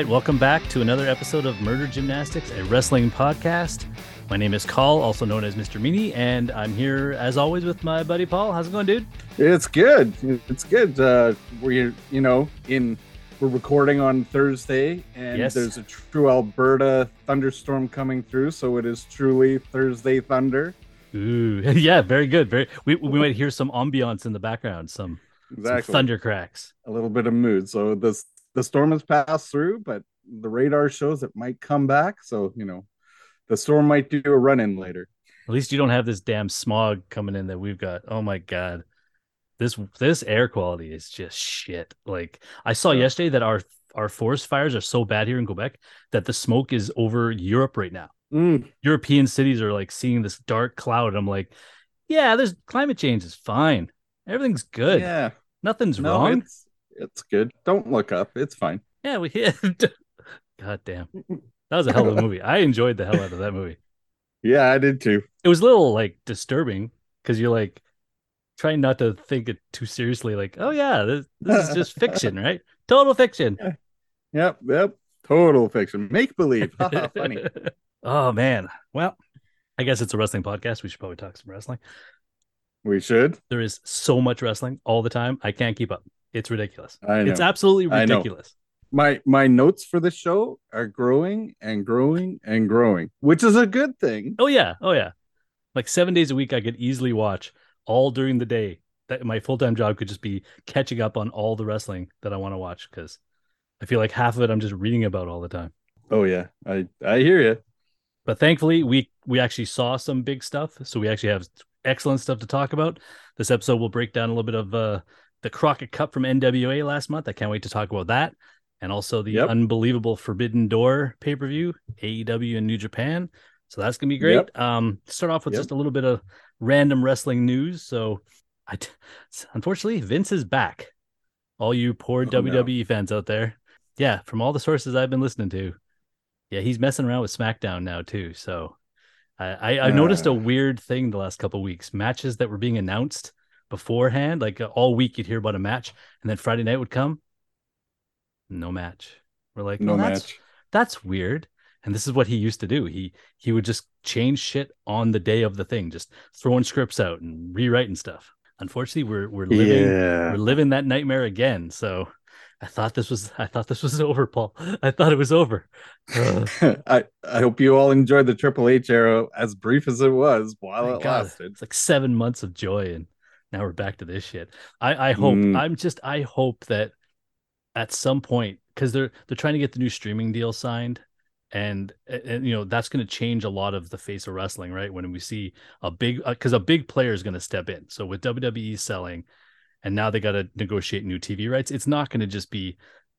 right, welcome back to another episode of Murder Gymnastics, a wrestling podcast. My name is Call, also known as Mr. Meanie, and I'm here as always with my buddy Paul. How's it going, dude? It's good. It's good. We're recording on Thursday, and Yes. There's a true Alberta thunderstorm coming through, so it is truly Thursday thunder. Ooh, yeah, very good. We might hear some ambiance in the background, some thunder cracks. A little bit of mood. So the storm has passed through, but the radar shows it might come back. So the storm might do a run-in later. At least you don't have this damn smog coming in that we've got. Oh my god, this air quality is just shit. Like I saw yesterday that our forest fires are so bad here in Quebec that the smoke is over Europe right now. European cities are like seeing this dark cloud. I'm like, yeah, there's climate change is fine. Everything's good. Yeah, nothing's wrong. It's good. Don't look up. It's fine. Yeah, we hit. God damn, that was a hell of a movie. I enjoyed the hell out of that movie. Yeah, I did too. It was a little like disturbing because you're like trying not to think it too seriously. Like, oh yeah, this is just fiction, right? Total fiction. Yep. Total fiction. Make believe. Funny. Oh man. Well, I guess it's a wrestling podcast. We should probably talk some wrestling. We should. There is so much wrestling all the time. I can't keep up. It's ridiculous. I know. It's absolutely ridiculous. My notes for the show are growing and growing and growing, which is a good thing. Oh yeah. Like 7 days a week, I could easily watch all during the day. That my full-time job could just be catching up on all the wrestling that I want to watch because I feel like half of it I'm just reading about all the time. Oh yeah, I hear you. But thankfully, we actually saw some big stuff, so we actually have excellent stuff to talk about. This episode will break down a little bit of the Crockett Cup from NWA last month. I can't wait to talk about that. And also the unbelievable Forbidden Door pay-per-view, AEW in New Japan. So that's going to be great. Start off with just a little bit of random wrestling news. So unfortunately, Vince is back. All you poor WWE fans out there. Yeah, from all the sources I've been listening to. Yeah, he's messing around with SmackDown now too. So I noticed a weird thing the last couple of weeks. Matches that were being announced beforehand, like all week you'd hear about a match, and then Friday night would come, no match. We're like, no match. That's weird. And this is what he used to do. He would just change shit on the day of the thing, just throwing scripts out and rewriting stuff. Unfortunately, we're living that nightmare again. So I thought this was over, Paul. I thought it was over. I hope you all enjoyed the Triple H era, as brief as it was, while it lasted. It's like 7 months of joy, and now we're back to this shit. I hope I hope that at some point, because they're trying to get the new streaming deal signed, and that's going to change a lot of the face of wrestling, right? When we see a big player is going to step in. So with WWE selling, and now they got to negotiate new TV rights. It's not going to just be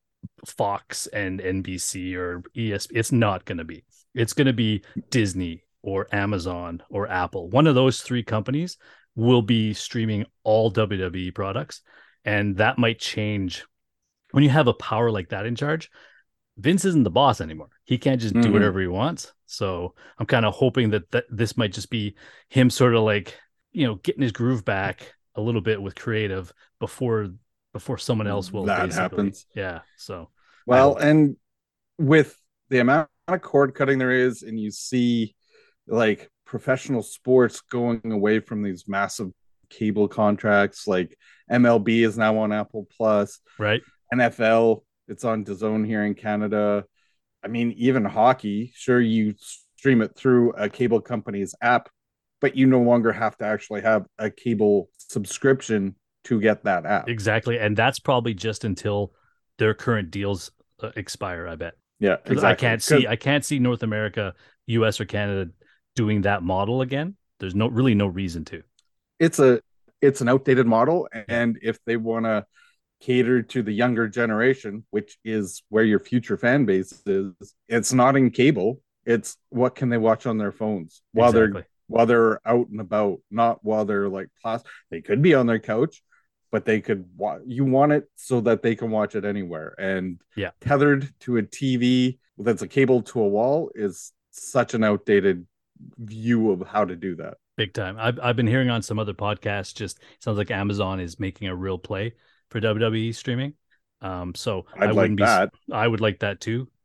Fox and NBC or ESPN. It's not going to be. It's going to be Disney or Amazon or Apple. One of those three companies will be streaming all WWE products, and that might change. When you have a power like that in charge, Vince isn't the boss anymore. He can't just do whatever he wants. So I'm kind of hoping that this might just be him sort of like, getting his groove back a little bit with creative before someone else will. That happens. Yeah. So and with the amount of cord cutting there is, and you see like professional sports going away from these massive cable contracts, like MLB is now on Apple Plus, right? NFL, it's on DAZN here in Canada. I mean, even hockey, sure, you stream it through a cable company's app, but you no longer have to actually have a cable subscription to get that app. Exactly. And that's probably just until their current deals expire, I bet. Yeah, exactly. I can't see North America, US or Canada doing that model again. There's no reason to. It's an outdated model, and if they want to cater to the younger generation, which is where your future fan base is, it's not in cable. It's what can they watch on their phones while they're out and about, not while they're like they could be on their couch, but they could you want it so that they can watch it anywhere. And tethered to a TV that's a cable to a wall is such an outdated view of how to do that. Big time. I've been hearing on some other podcasts, just sounds like Amazon is making a real play for WWE streaming. So I would like that too.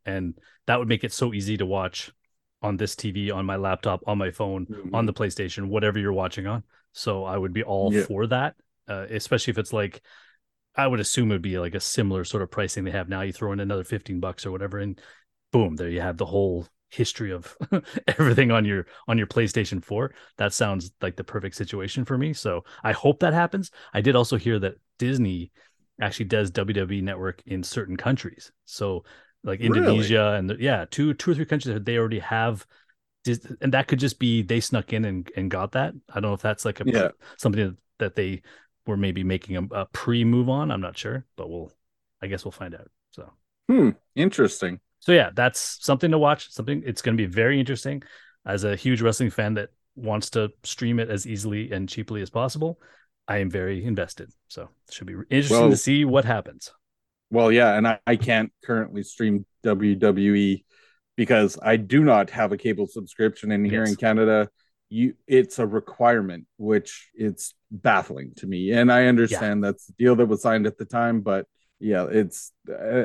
and that would make it so easy to watch on this TV, on my laptop, on my phone, on the PlayStation, whatever you're watching on. So I would be all for that, especially if it's like, I would assume it would be like a similar sort of pricing they have now. You throw in another $15 or whatever, and boom, there you have the whole history of everything on your PlayStation 4. That sounds like the perfect situation for me. So I hope that happens. I did also hear that Disney actually does WWE Network in certain countries. So like Indonesia and two or three countries that they already have, and that could just be they snuck in and got that. I don't know if that's like something that they were maybe making a pre-move on. I'm not sure, but I guess we'll find out. So interesting. So yeah, that's something to watch. It's going to be very interesting. As a huge wrestling fan that wants to stream it as easily and cheaply as possible, I am very invested. So it should be interesting to see what happens. Well, yeah, and I can't currently stream WWE because I do not have a cable subscription, and here in Canada, it's a requirement, which it's baffling to me. And I understand that's the deal that was signed at the time, but yeah, it's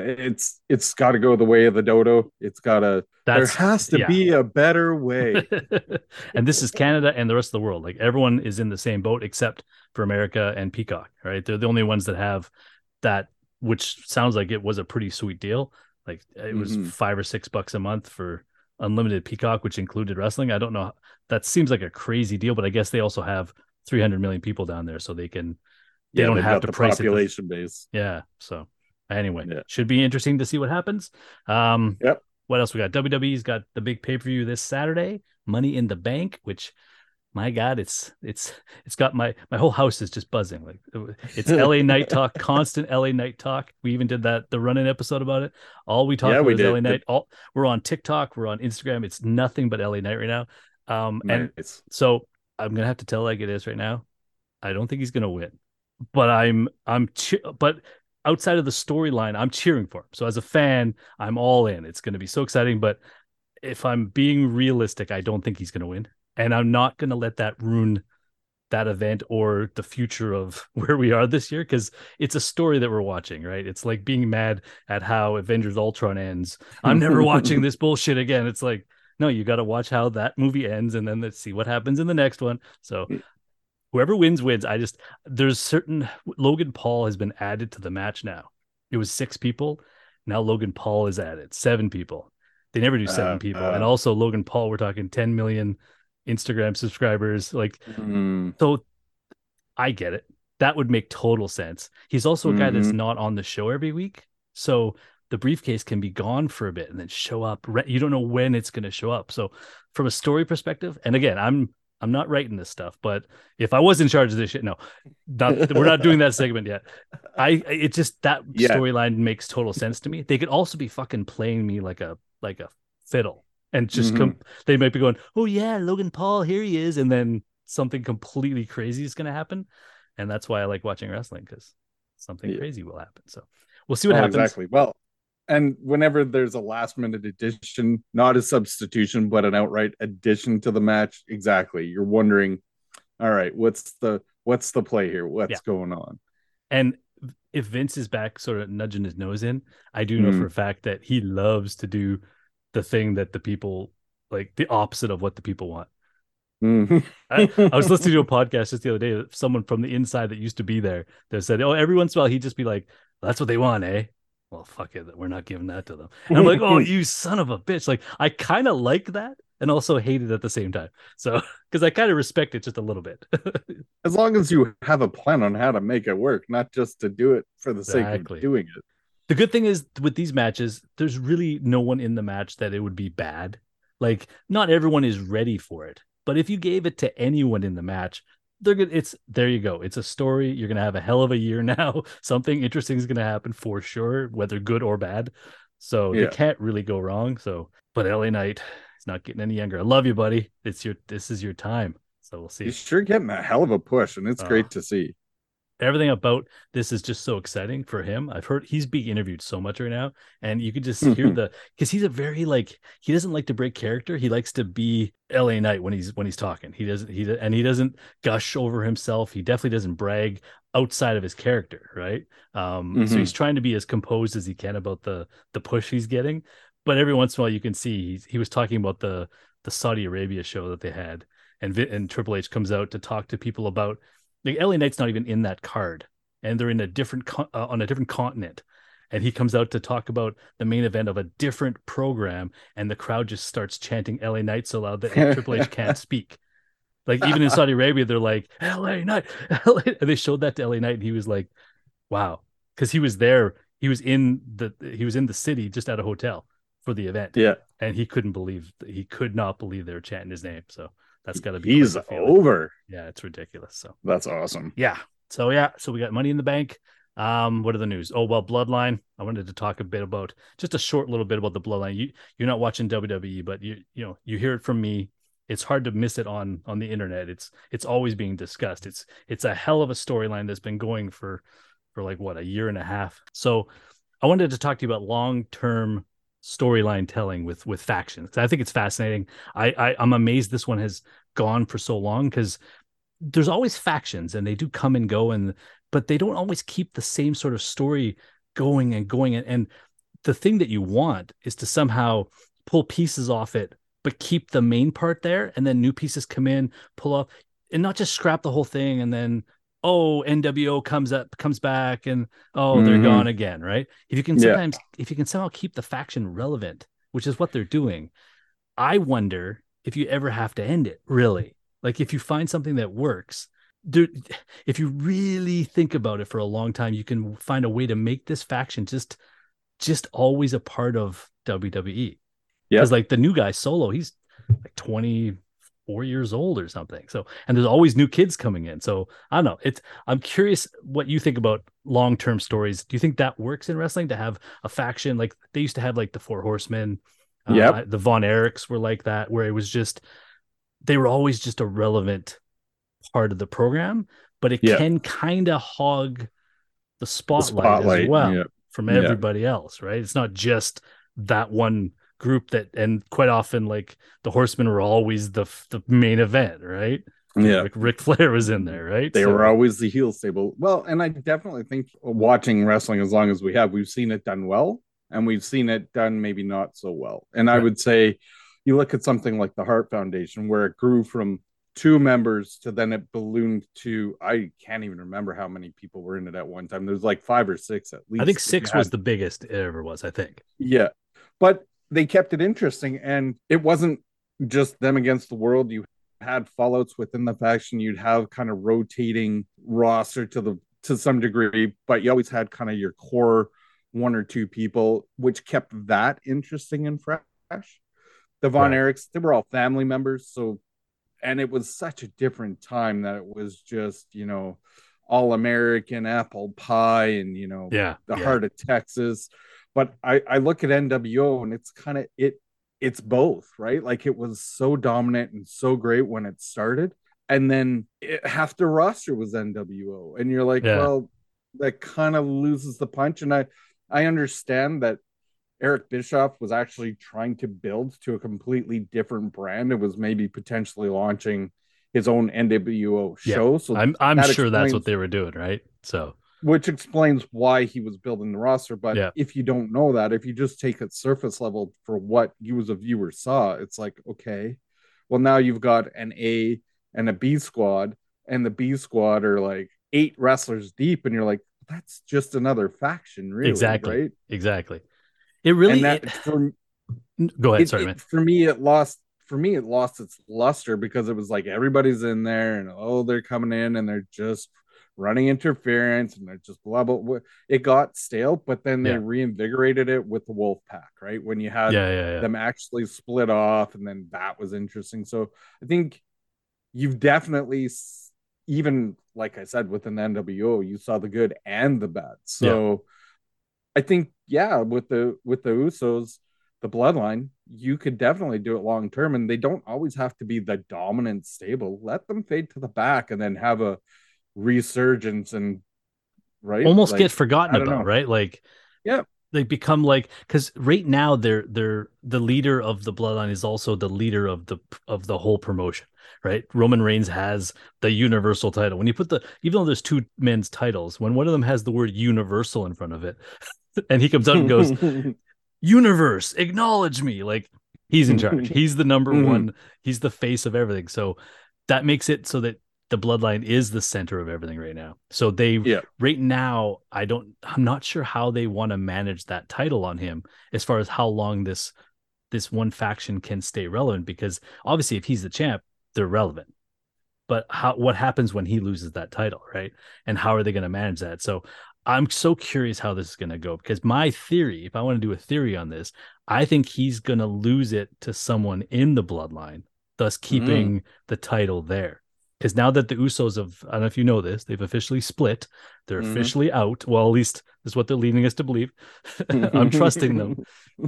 got to go the way of the dodo. There has to be a better way. And this is Canada and the rest of the world. Like everyone is in the same boat except for America and Peacock, right? They're the only ones that have that, which sounds like it was a pretty sweet deal. Like it was $5 or $6 a month for unlimited Peacock, which included wrestling. I don't know. That seems like a crazy deal, but I guess they also have 300 million people down there, so they don't have to price population base. Yeah. So anyway, should be interesting to see what happens. What else we got? WWE's got the big pay-per-view this Saturday, Money in the Bank, which, my God, it's got my whole house is just buzzing. Like it's LA Night Talk, constant LA Night Talk. We even did the run-in episode about it. All we talk about is LA Night. We're on TikTok, we're on Instagram. It's nothing but LA Night right now. And so I'm gonna have to tell like it is right now. I don't think he's gonna win, but but outside of the storyline, I'm cheering for him. So as a fan, I'm all in. It's gonna be so exciting. But if I'm being realistic, I don't think he's gonna win. And I'm not going to let that ruin that event or the future of where we are this year, because it's a story that we're watching, right? It's like being mad at how Avengers Ultron ends. I'm never watching this bullshit again. It's like, no, you got to watch how that movie ends, and then let's see what happens in the next one. So whoever wins. There's certain Logan Paul has been added to the match now. It was 6 people. Now Logan Paul is added, 7 people. They never do 7 people. And also Logan Paul, we're talking 10 million Instagram subscribers. Like, so I get it. That would make total sense. He's also a guy that's not on the show every week. So the briefcase can be gone for a bit and then show up. You don't know when it's going to show up. So from a story perspective, and again, I'm not writing this stuff, but if I was in charge of this shit, we're not doing that segment yet. Storyline makes total sense to me. They could also be fucking playing me like a fiddle and just they might be going, oh yeah, Logan Paul, here he is. And then something completely crazy is going to happen. And that's why I like watching wrestling, because something crazy will happen. So we'll see what happens. Exactly. Well, and whenever there's a last minute addition, not a substitution, but an outright addition to the match, exactly, you're wondering, all right, what's the play here? What's going on? And if Vince is back sort of nudging his nose in, I do know for a fact that he loves to do the thing that the people like, the opposite of what the people want. I was listening to a podcast just the other day, someone from the inside that used to be there that said, oh, every once in a while he'd just be like, that's what they want, eh? Well, fuck it, we're not giving that to them. And I'm like, oh, you son of a bitch. Like, I kind of like that and also hate it at the same time. So, because I kind of respect it just a little bit. As long as you have a plan on how to make it work, not just to do it for the sake of doing it. The good thing is with these matches, there's really no one in the match that it would be bad. Like, not everyone is ready for it. But if you gave it to anyone in the match, they're good. There you go. It's a story. You're gonna have a hell of a year now. Something interesting is gonna happen for sure, whether good or bad. So you can't really go wrong. So, but LA Knight is not getting any younger. I love you, buddy. This is your time. So we'll see. He's sure getting a hell of a push, and it's great to see. Everything about this is just so exciting for him. I've heard he's being interviewed so much right now, and you could just hear because he's a very he doesn't like to break character. He likes to be LA Knight when he's talking. He doesn't gush over himself. He definitely doesn't brag outside of his character, right? So he's trying to be as composed as he can about the push he's getting. but every once in a while you can see he was talking about the Saudi Arabia show that they had, and Triple H comes out to talk to people about, like, LA Knight's not even in that card, and they're in a different on a different continent, and he comes out to talk about the main event of a different program, and the crowd just starts chanting LA Knight so loud that Triple H can't speak. Like, even in Saudi Arabia, they're like, LA Knight, LA. And they showed that to LA Knight, and he was like, wow, because he was there. He was in the city, just at a hotel for the event. Yeah. And he could not believe they were chanting his name. So that's got to be, he's over. Yeah, it's ridiculous. So that's awesome. Yeah. So we got Money in the Bank. What are the news? Oh, well, Bloodline. I wanted to talk a bit about, just a short little bit about the Bloodline. You're not watching WWE, but you hear it from me. It's hard to miss it on the internet. It's always being discussed. It's a hell of a storyline that's been going for like, what, a year and a half. So I wanted to talk to you about long-term storyline telling with factions. I think it's fascinating. I'm amazed this one has gone for so long, because there's always factions and they do come and go, but they don't always keep the same sort of story going and going. And the thing that you want is to somehow pull pieces off it, but keep the main part there, and then new pieces come in, pull off, and not just scrap the whole thing and then, oh, NWO comes back and, oh, they're gone again, right? If you can somehow keep the faction relevant, which is what they're doing, I wonder if you ever have to end it, really. Like, if you find something that works, dude, if you really think about it for a long time, you can find a way to make this faction just always a part of WWE. Yeah. Because, like, the new guy, Solo, he's like 24 years old or something. So, and there's always new kids coming in. So I don't know. I'm curious what you think about long-term stories. Do you think that works in wrestling, to have a faction? Like, they used to have, like, the Four Horsemen. The Von Erichs were like that, where it was just, they were always just a relevant part of the program, but it can kind of hog the spotlight as well from everybody else, right? It's not just that one group and quite often, like, the Horsemen were always the main event, right? Yeah. Ric Flair was in there, right? They were always the heel stable. Well, and I definitely think, watching wrestling as long as we have, we've seen it done well, and we've seen it done maybe not so well. And I would say, you look at something like the Hart Foundation, where it grew from 2 members to then it ballooned to, I can't even remember how many people were in it at one time. There's like 5 or 6 at least. I think 6 was the biggest it ever was, I think. Yeah. But they kept it interesting, and it wasn't just them against the world. You had fallouts within the faction. You'd have kind of rotating roster to some degree, but you always had kind of your core 1 or 2 people, which kept that interesting and fresh. The Von Erichs, they were all family members. So, and it was such a different time that it was just, all American apple pie and, the heart of Texas. But I look at NWO, and it's kind of, it's both, right? Like, it was so dominant and so great when it started. And then half the roster was NWO. And you're like, well, that kind of loses the punch. And I understand that Eric Bischoff was actually trying to build to a completely different brand. It was maybe potentially launching his own NWO show. So I'm sure that's what they were doing, right? So, which explains why he was building the roster. But if you don't know that, if you just take it surface level for what you as a viewer saw, it's like, okay, well, now you've got an A and a B squad, and the B squad are like 8 wrestlers deep, and you're like, that's just another faction, really. Exactly. Right? Exactly. It really. Go ahead. Sorry, man. For me, it lost its luster, because it was like, everybody's in there, and they're coming in, and they're just running interference, and they're just blah blah. It got stale, but then they reinvigorated it with the Wolf Pack, right? When you had them actually split off, and then that was interesting. So I think you've definitely, even like I said, with an NWO, you saw the good and the bad. So I think, with the Usos, the Bloodline, you could definitely do it long term, and they don't always have to be the dominant stable. Let them fade to the back and then have a resurgence, and almost get forgotten about, right? Like, they become like, because right now they're the leader of the Bloodline is also the leader of the whole promotion, right? Roman Reigns has the Universal title. When you put even though there's 2 men's titles, when one of them has the word Universal in front of it, and he comes out and goes, universe, acknowledge me. Like, he's in charge. He's the number one. He's the face of everything. So that makes it so that the bloodline is the center of everything right now. So right now, I'm not sure how they want to manage that title on him as far as how long this one faction can stay relevant, because obviously if he's the champ, they're relevant. But what happens when he loses that title, right? And how are they going to manage that? So I'm so curious how this is going to go, because my theory, if I want to do a theory on this, I think he's going to lose it to someone in the bloodline, thus keeping the title there. Because now that the Usos have, I don't know if you know this, they've officially split. They're officially out. Well, at least this is what they're leading us to believe. I'm trusting them.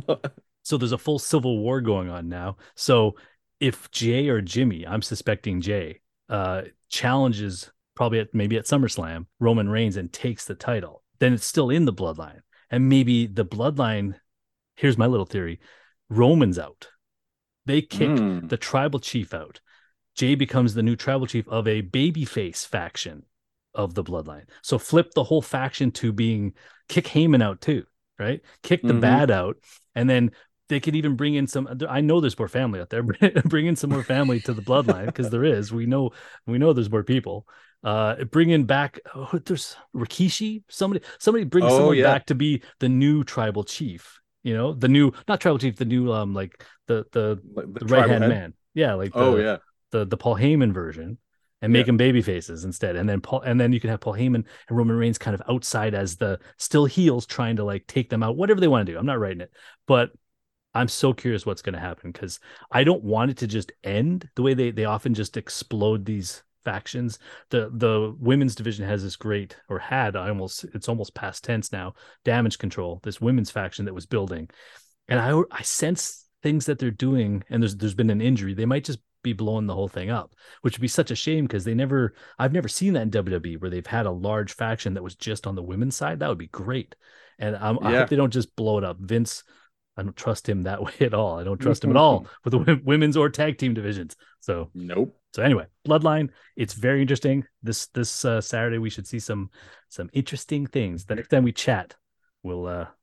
So there's a full civil war going on now. So if Jay or Jimmy, I'm suspecting Jay, challenges probably maybe at SummerSlam Roman Reigns and takes the title, then it's still in the bloodline. And maybe the bloodline, here's my little theory, Roman's out. They kick the tribal chief out. Jay becomes the new tribal chief of a babyface faction of the bloodline. So flip the whole faction to being, kick Heyman out too, right? Kick the bad out. And then they could even bring in some, I know there's more family out there, bring in some more family to the bloodline, because there is, we know there's more people. Bring in back, there's Rikishi, somebody bring someone back to be the new tribal chief, the new, not tribal chief, the new, like the right hand man. Yeah. Like, the Paul Heyman version, and make them baby faces instead. And then you can have Paul Heyman and Roman Reigns kind of outside as the still heels, trying to like take them out, whatever they want to do. I'm not writing it, but I'm so curious what's going to happen, because I don't want it to just end the way they often just explode these factions. The women's division has this great, or had, it's almost past tense now, Damage Control, this women's faction that was building. And I sense things that they're doing, and there's been an injury. They might just be blowing the whole thing up, which would be such a shame, because I've never seen that in WWE where they've had a large faction that was just on the women's side. That would be great. And I hope they don't just blow it up. Vince, I don't trust him that way at all. I don't trust him at all with the women's or tag team divisions. So nope. So anyway, Bloodline, it's very interesting. This Saturday we should see some interesting things. The next time we chat, we'll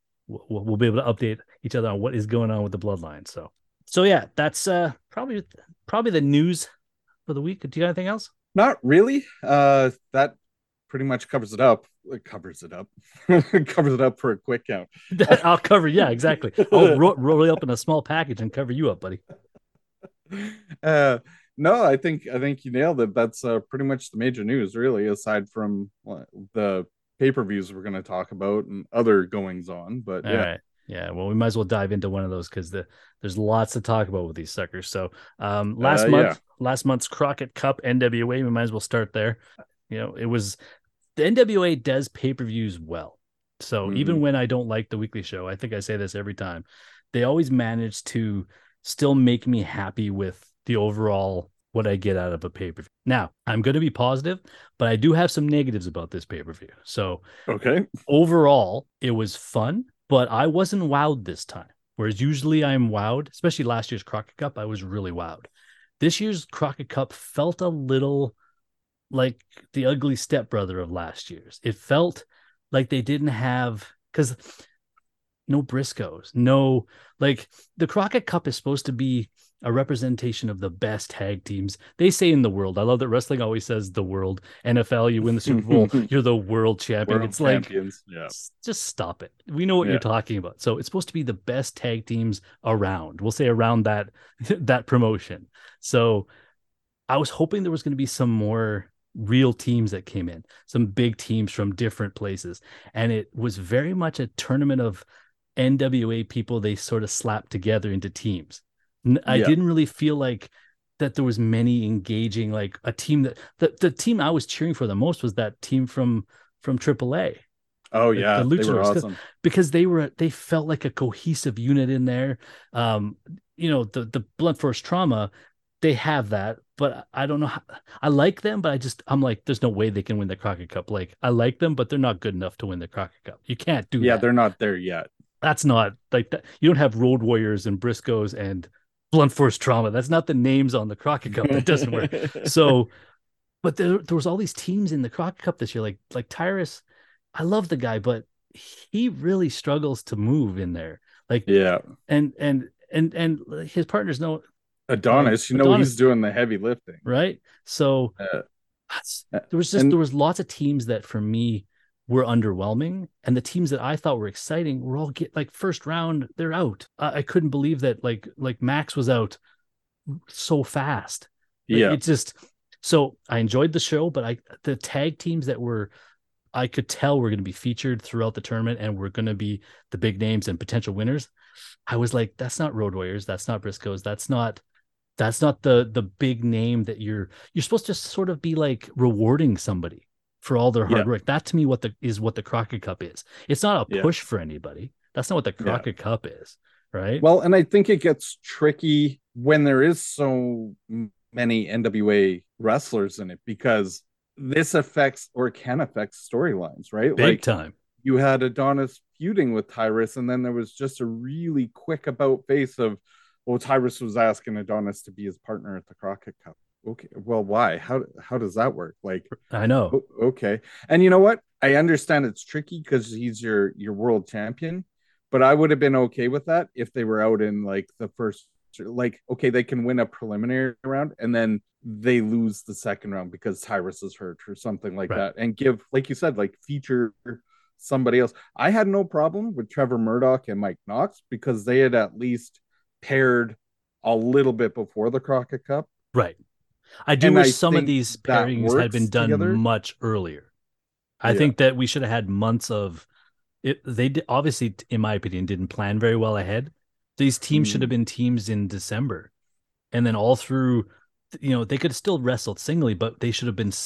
be able to update each other on what is going on with the Bloodline. So yeah, that's probably the news for the week. Do you got anything else? Not really. That pretty much covers it up. Covers it up for a quick count. I'll cover. Yeah, exactly. I'll roll it up in a small package and cover you up, buddy. No, I think you nailed it. That's pretty much the major news, really, aside from the pay-per-views we're going to talk about and other goings on. But all right. Yeah, well, we might as well dive into one of those, because there's lots to talk about with these suckers. So last month's Crockett Cup NWA, we might as well start there. It was, the NWA does pay-per-views well. So even when I don't like the weekly show, I think I say this every time, they always manage to still make me happy with the overall what I get out of a pay-per-view. Now, I'm going to be positive, but I do have some negatives about this pay-per-view. So overall, it was fun, but I wasn't wowed this time. Whereas usually I'm wowed, especially last year's Crockett Cup, I was really wowed. This year's Crockett Cup felt a little like the ugly stepbrother of last year's. It felt like they didn't have, because no Briscoes, no, like the Crockett Cup is supposed to be a representation of the best tag teams. They say in the world. I love that wrestling always says the world. NFL, you win the Super Bowl, you're the world champion. It's champions. Like, just stop it. We know what you're talking about. So it's supposed to be the best tag teams around. We'll say around that promotion. So I was hoping there was going to be some more real teams that came in, some big teams from different places. And it was very much a tournament of NWA people they sort of slapped together into teams. I didn't really feel like that there was many engaging, like a team that the team I was cheering for the most was that team from AAA. Oh yeah, the they were awesome, because they felt like a cohesive unit in there. The Blunt Force Trauma, they have that, but I don't know how, I like them, but I'm like, there's no way they can win the Crockett Cup. Like, I like them, but they're not good enough to win the Crockett Cup. You can't do that. Yeah, they're not there yet. That's not like that. You don't have Road Warriors and Briscoes and Blunt Force Trauma. That's not the names on the Crockett Cup. That doesn't work. So, but there was all these teams in the Crockett Cup this year, like Tyrus. I love the guy, but he really struggles to move in there. Like, Yeah. and his partners know, Adonis, he's Adonis, doing the heavy lifting. right? So Uh, there and was lots of teams that for me were underwhelming, and the teams that I thought were exciting were all get like first round, they're out. I couldn't believe that like Max was out so fast. Like yeah, it's just, so I enjoyed the show, but the tag teams that were, I could tell were going to be featured throughout the tournament and were going to be the big names and potential winners. I was like, that's not Road Warriors, that's not Briscoes, that's not the big name that you're supposed to sort of be like rewarding somebody for all their yeah, hard work. That to me what the Crockett Cup is. It's not a yeah, push for anybody. That's not what the yeah. Crockett Cup is, right? Well, and I think it gets tricky when there is so many NWA wrestlers in it, because this affects or can affect storylines, right? Big Like time. you had Adonis feuding with Tyrus, and then there was just a really quick about face of, well, Tyrus was asking Adonis to be his partner at the Crockett Cup. Okay, well, why? How does that work? Like, I know. okay, and you know what? I understand it's tricky because he's your world champion, but I would have been okay with that if they were out in like the first, like, okay, they can win a preliminary round and then they lose the second round because Tyrus is hurt or something like Right. that, and give, like you said, like feature somebody else. I had no problem with Trevor Murdoch and Mike Knox because they had at least paired a little bit before the Crockett Cup. Right. I do And wish I some of think these that pairings had been works done together. much earlier. I Yeah. think that we should have had months of it. They did, obviously, in my opinion, didn't plan very well ahead. These teams should have Mm. been teams in December, and then all through, they could have still wrestled singly, but they should have been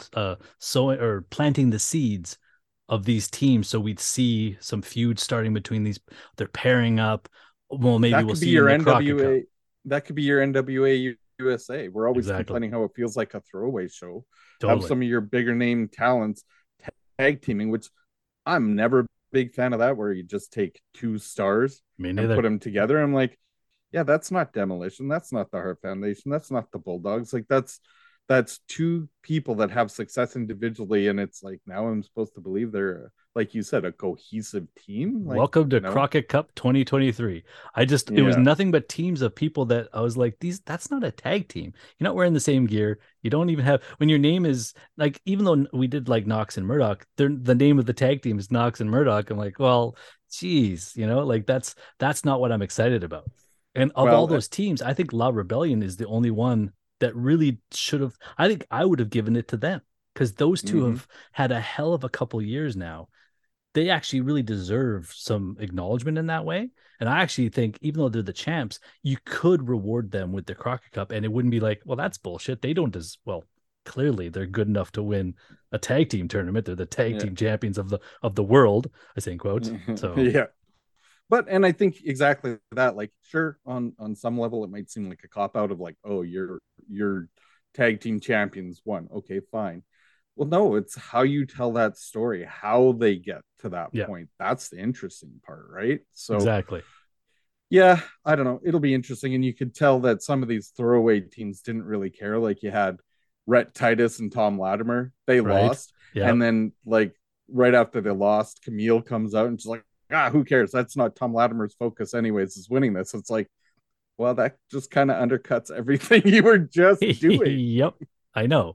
sowing or planting the seeds of these teams, so we'd see some feuds starting between these. They're pairing up. Well, maybe That we'll could be see in your the Crockett Cup. NWA. That could be your NWA USA. We're always Exactly. complaining how it feels like a throwaway show. Have Totally. some of your bigger name talents tag teaming, which I'm never a big fan of that, where you just take two stars Me and put neither. them together. I'm like, yeah, that's not Demolition. That's not the Heart Foundation. That's not the Bulldogs. Like that's two people that have success individually, and it's like now I'm supposed to believe they're, like you said, a cohesive team. Like, Welcome to no, Crockett Cup 2023. It was yeah, nothing but teams of people that I was like, that's not a tag team. You're not wearing the same gear. You don't even have, when your name is like, even though we did like Knox and Murdoch, the name of the tag team is Knox and Murdoch. I'm like, well, geez, like that's not what I'm excited about. And of all well, those teams, I think La Rebellion is the only one that really should have, I think I would have given it to them because those two mm-hmm. have had a hell of a couple years now. They actually really deserve some acknowledgement in that way. And I actually think, even though they're the champs, you could reward them with the Crockett Cup, and it wouldn't be like, well, that's bullshit. They don't well, clearly they're good enough to win a tag team tournament. They're the tag Yeah. team champions of the world. I say in quotes. So Yeah, but and I think exactly that. Like, sure, on some level, it might seem like a cop out of like, oh, your tag team champions won. Okay, fine. Well, no, it's how you tell that story, how they get to that yeah, point. That's the interesting part, right? So, exactly. yeah, I don't know. It'll be interesting. And you could tell that some of these throwaway teams didn't really care. Like you had Rhett Titus and Tom Latimer, they Right. lost. Yeah. And then, like, right after they lost, Camille comes out and she's like, who cares? That's not Tom Latimer's focus, anyways, is winning this. It's like, well, that just kind of undercuts everything you were just doing. Yep. I know.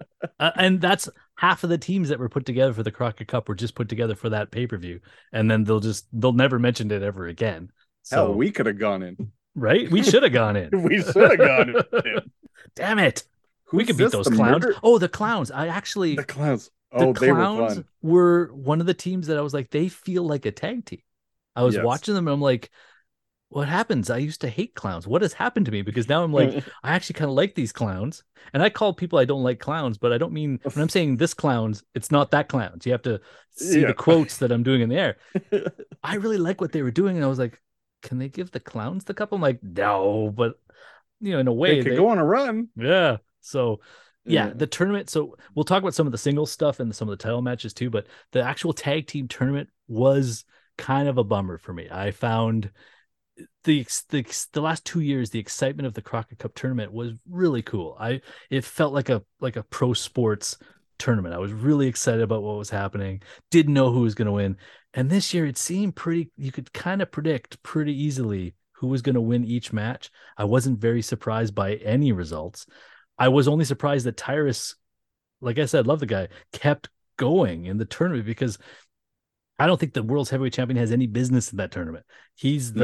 And that's half of the teams that were put together for the Crockett Cup were just put together for that pay-per-view. And then they'll never mention it ever again. Hell, So, we could have gone in. right? We should have gone in. We should have gone in. Damn it. We could Who's beat this? those The clowns. murder? Oh, the clowns. The clowns. The Oh, they were clowns fun. were one of the teams that I was like, they feel like a tag team. I was Yes. watching them and I'm like, what happens? I used to hate clowns. What has happened to me? Because now I'm like, I actually kind of like these clowns. And I call people I don't like clowns, but I don't mean when I'm saying this clowns, it's not that clowns. You have to see the quotes that I'm doing in the air. I really like what they were doing. And I was like, can they give the clowns the cup? I'm like, no, but in a They way could go on a run. yeah. So Yeah. the tournament. So we'll talk about some of the singles stuff and some of the title matches too, but the actual tag team tournament was kind of a bummer for me. I found the last 2 years, the excitement of the Crockett Cup tournament was really cool. It felt like a pro sports tournament. I was really excited about what was happening. Didn't know who was going to win. And this year it seemed you could kind of predict pretty easily who was going to win each match. I wasn't very surprised by any results. I was only surprised that Tyrus, like I said, love the guy, kept going in the tournament, because I don't think the world's heavyweight champion has any business in that tournament. He's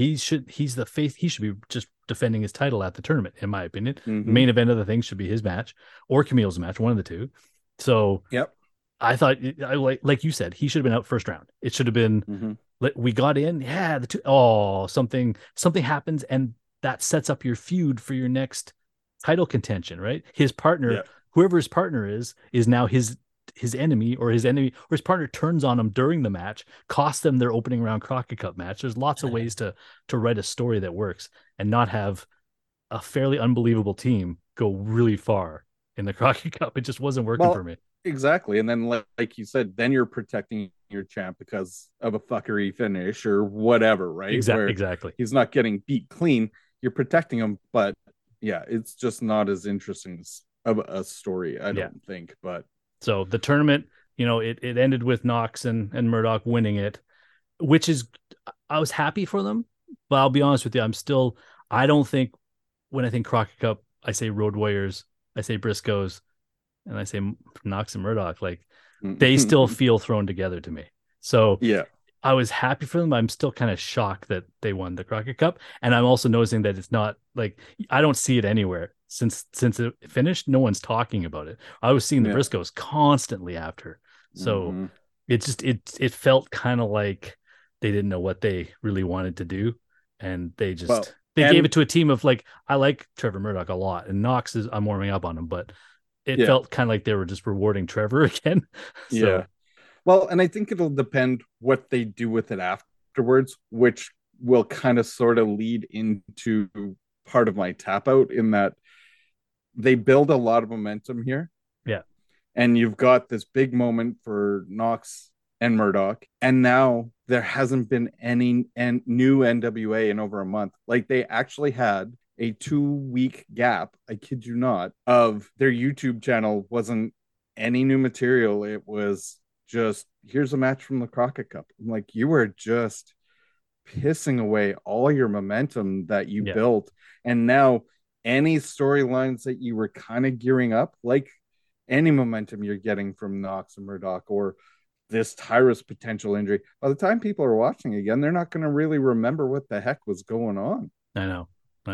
the face. He should be just defending his title at the tournament, in my opinion. Mm-hmm. Main event of the thing should be his match or Camille's match, one of the two. So yep. I thought, like you said, he should have been out first round. It should have been, we got in. Yeah. Something happens, and that sets up your feud for your next title contention, right? His partner, whoever his partner is now his enemy, or his partner turns on him during the match, costs them their opening round Crockett Cup match. There's lots of ways to write a story that works and not have a fairly unbelievable team go really far in the Crockett Cup. It just wasn't working for me. Exactly. And then, like you said, then you're protecting your champ because of a fuckery finish or whatever, right? Exactly. He's not getting beat clean. You're protecting him, but yeah, it's just not as interesting of a story, I don't think. But so the tournament, it ended with Knox and Murdoch winning it, which is, I was happy for them, but I'll be honest with you, I don't think, when I think Crockett Cup, I say Road Warriors, I say Briscoes, and I say Knox and Murdoch, like they still feel thrown together to me. So yeah, I was happy for them. I'm still kind of shocked that they won the Crockett Cup. And I'm also noticing that it's not like, I don't see it anywhere since it finished. No one's talking about it. I was seeing the Briscoes constantly after. So it felt kind of like they didn't know what they really wanted to do. And they just, gave it to a team of, like, I like Trevor Murdoch a lot, and Knox I'm warming up on him, but it felt kind of like they were just rewarding Trevor again. So. Yeah. Well, and I think it'll depend what they do with it afterwards, which will kind of sort of lead into part of my tap out, in that they build a lot of momentum here. Yeah. And you've got this big moment for Knox and Murdoch, and now there hasn't been any new NWA in over a month. Like, they actually had a 2-week gap, I kid you not, of their YouTube channel wasn't any new material. It was just, here's a match from the Crockett Cup. I'm like, you were just pissing away all your momentum that you built. And now any storylines that you were kind of gearing up, like any momentum you're getting from Knox and Murdoch, or this Tyrus potential injury, by the time people are watching again, they're not going to really remember what the heck was going on. I know.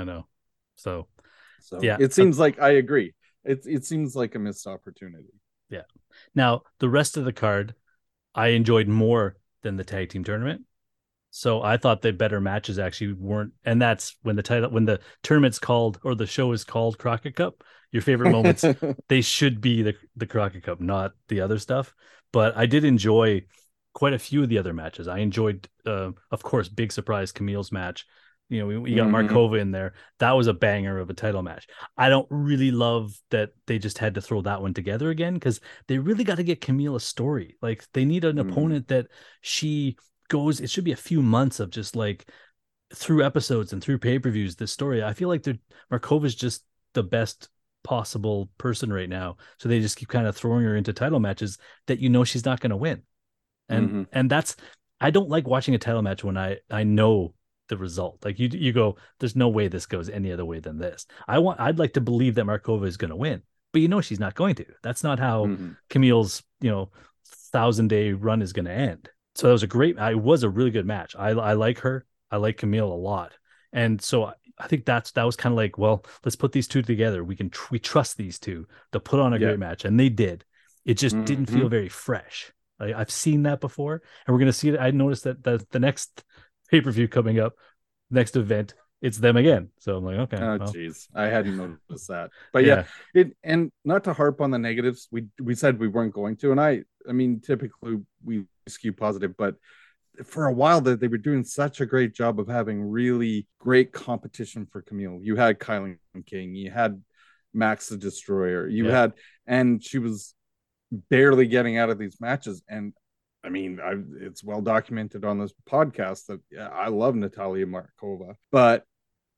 So yeah, it seems like, I agree. It seems like a missed opportunity. Yeah. Now, the rest of the card, I enjoyed more than the tag team tournament. So I thought the better matches actually weren't, and that's when the tournament's called, or the show is called Crockett Cup. Your favorite moments, they should be the Crockett Cup, not the other stuff. But I did enjoy quite a few of the other matches. I enjoyed, of course, big surprise Camille's match. We got Markova in there. That was a banger of a title match. I don't really love that they just had to throw that one together again, because they really got to get Camille a story. Like, they need an opponent that she goes, it should be a few months of just, like, through episodes and through pay-per-views, this story. I feel like Markova's just the best possible person right now. So they just keep kind of throwing her into title matches that she's not going to win. And that's, I don't like watching a title match when I know the result. Like, you go, there's no way this goes any other way than this. I'd like to believe that Markova is going to win, but she's not going to. That's not how Camille's 1,000-day run is going to end. So that was a really good match. I like her. I like Camille a lot. And so I think that was kind of like, well, let's put these two together. We trust these two to put on a great match. And they did. It just didn't feel very fresh. I've seen that before, and we're going to see it. I noticed that the next pay-per-view coming up, next event, it's them again. So I'm like, okay. Oh, jeez. I hadn't noticed that. But yeah, and not to harp on the negatives, we said we weren't going to. And I mean, typically we skew positive, but for a while that they were doing such a great job of having really great competition for Camille. You had Kylan King, you had Max the Destroyer, and she was barely getting out of these matches. And I mean, it's well documented on this podcast that I love Natalia Markova, but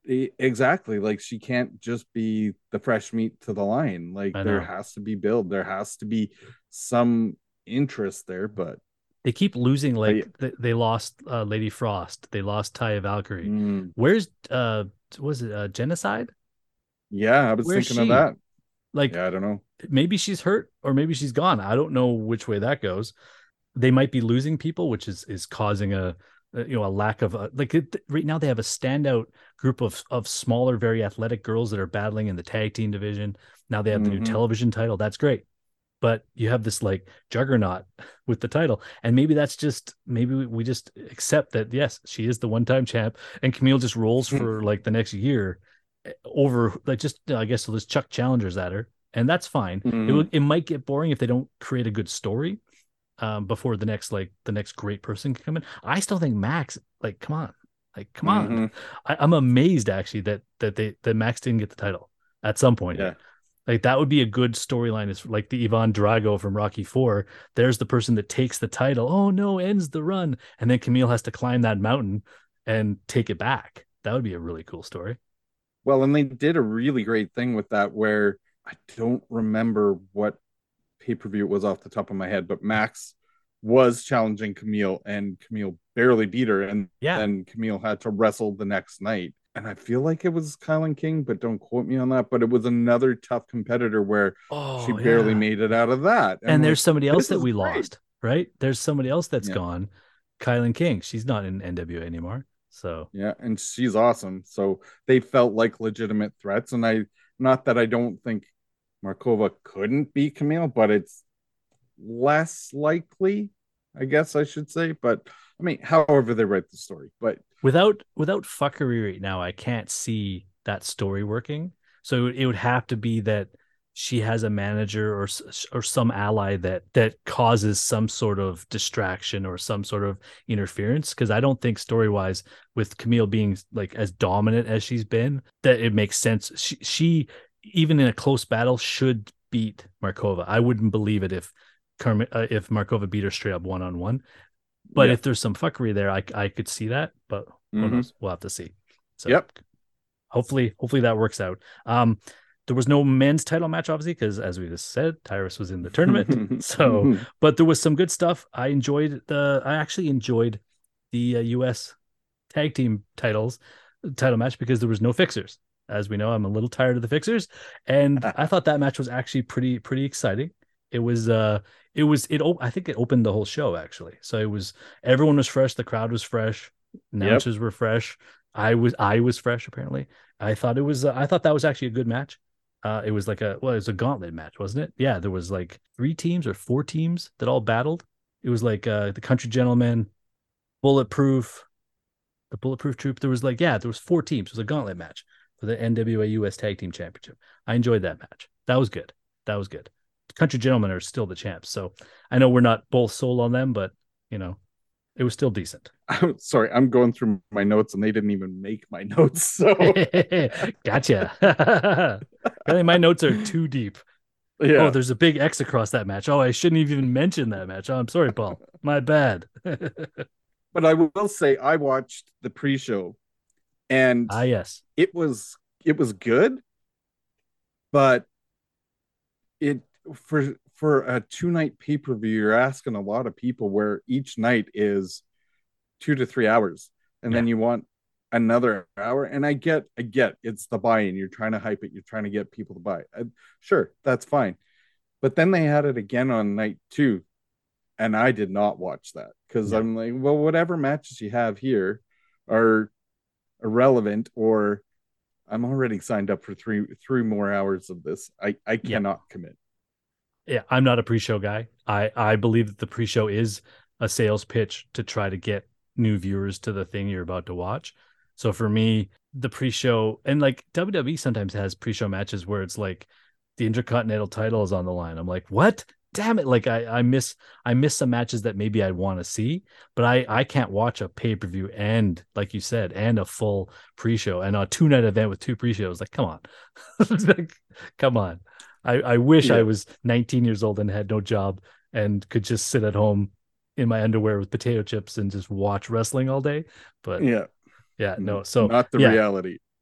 Exactly. Like she can't just be the fresh meat to the line. Like I there know. has to be build. There has to be some interest there. They keep losing. But Like they lost Lady Frost. They lost Taya Valkyrie. mm, Where's was it Genocide? yeah, I was Where's thinking of she? that. Like Yeah, I don't know. maybe she's hurt or maybe she's gone. I don't know which way that goes. They might be losing people, which is causing a lack of right now they have a standout group of smaller, very athletic girls that are battling in the tag team division. Now they have the new Hmm. television title. That's great. But you have this like juggernaut with the title. And maybe that's just maybe we just accept that yes, she is the one-time champ and Camille just rolls for like the next year over like just I guess they'll just chuck challengers at her. And that's fine. Hmm. It might get boring if they don't create a good story before the next great person can come in. I still think Max, like, come on, like, come on. Hmm. I'm amazed actually that Max didn't get the title at some point Yeah. here. Like that would be a good storyline. Is like the Ivan Drago from Rocky Four. There's the person that takes the title. Oh no, ends the run, and then Camille has to climb that mountain and take it back. That would be a really cool story. Well, and they did a really great thing with that where I don't remember what pay-per-view it was off the top of my head, but Max was challenging Camille and Camille barely beat her, and Yeah. then Camille had to wrestle the next night. And I feel like it was Kylan King, but don't quote me on that. But it was another tough competitor where she Oh barely yeah. made it out of that. And And I'm there's like, somebody else this that is we great. lost, right? There's somebody else that's Yeah. gone. Kylan King. She's not in NWA anymore. So Yeah. And she's awesome. So they felt like legitimate threats. And not that I don't think Markova couldn't beat Camille, but it's less likely, I guess I should say. But I mean, however they write the story. But without fuckery right now, I can't see that story working. So it would have to be that she has a manager or some ally that causes some sort of distraction or some sort of interference. Because I don't think story wise, with Camille being like as dominant as she's been, that it makes sense. She even in a close battle should beat Markova. I wouldn't believe it if Markova beat her straight up one on one. But yeah. if there's some fuckery there, I could see that. But who Mm-hmm. knows? We'll have to see. So Yep. hopefully that works out. There was no men's title match, obviously, because as we just said, Tyrus was in the tournament. So, but there was some good stuff. I actually enjoyed the U.S. tag team title match because there was no fixers. As we know, I'm a little tired of the fixers, and I thought that match was actually pretty exciting. It was I think it opened the whole show actually. So everyone was fresh, the crowd was fresh, Yep. announcers were fresh. I was fresh apparently. I thought that was actually a good match. It was it was a gauntlet match, wasn't it? Yeah, there was like 3 teams or 4 teams that all battled. It was like the Country Gentlemen, Bulletproof, the Bulletproof Troop. There was 4 teams. It was a gauntlet match for the NWA US Tag Team Championship. I enjoyed that match. That was good. That was good. The Country Gentlemen are still the champs, so I know we're not both sold on them, but you know it was still decent. I'm sorry, I'm going through my notes and they didn't even make my notes. So Gotcha. Apparently, my notes are too deep. Oh, yeah. there's a big X across that match. Oh, I shouldn't even mention that match. Oh, I'm sorry, Paul. My bad. But I will say I watched the pre-show and Ah, yes. it was good, but it for a 2 night pay-per-view, you're asking a lot of people where each night is 2 to 3 hours, and Yeah. then you want another hour. And I get it's the buy-in. You're trying to hype it. You're trying to get people to buy. Sure, that's fine. But then they had it again on night 2, and I did not watch that because Yeah. I'm like, well, whatever matches you have here are irrelevant, or I'm already signed up for three more hours of this. I Yeah. cannot commit. Yeah. I'm not a pre-show guy. I believe that the pre-show is a sales pitch to try to get new viewers to the thing you're about to watch. So for me, the pre-show and like WWE sometimes has pre-show matches where it's like the Intercontinental title is on the line. I'm like, what? Damn it! Like I miss some matches that maybe I'd want to see, but I can't watch a pay per view and like you said and a full pre-show and a 2 night event with 2 pre-shows. Like, come on, like, come on. I wish I Yeah. was 19 years old and had no job and could just sit at home in my underwear with potato chips and just watch wrestling all day. But Yeah. yeah, no. So Not the yeah, reality.